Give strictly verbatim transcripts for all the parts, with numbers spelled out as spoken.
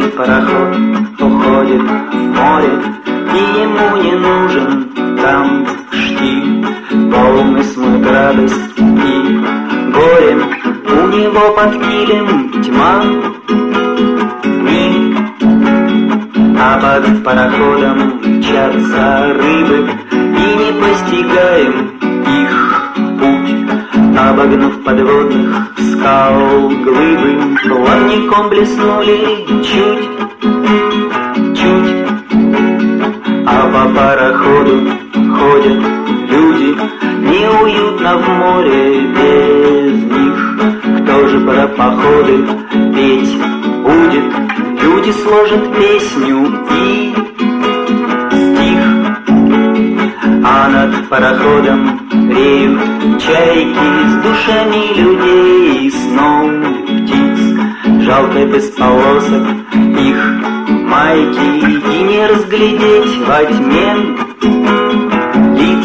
Этот пароход уходит в море, и ему не нужен там штиль. Полный смыт радость и горе, у него под килем тьма. Миг, а под пароходом мчатся рыбы, и не постигаем их путь. Обогнув подводных скал глыбы, плавником блеснули чуть, чуть. А по пароходу ходят люди, неуютно в море без них. Кто же про походы петь будет? Люди сложат песню и стих. А над пароходом реют чайки с душами людей и сном птиц. Жалко без полосок их майки, и не разглядеть во тьме лиц.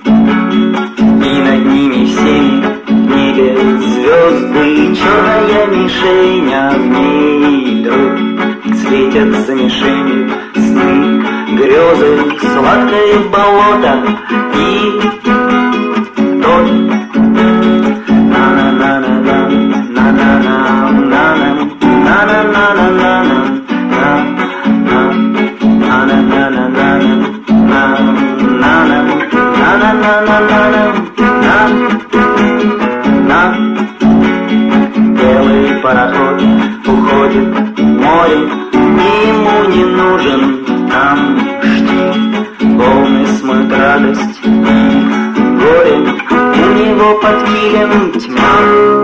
И над ними всеми в небе звезды, черная мишень, а в ней друг. Светят за мишенью сны, грезы, сладкое болото и тот. На-на-на-на-на, на-на-на, на-на, на-на-на-на-на. Белый пароход уходит в море, и ему не нужен там штиль. Волны смоют радость и горе, у него под килем тьма.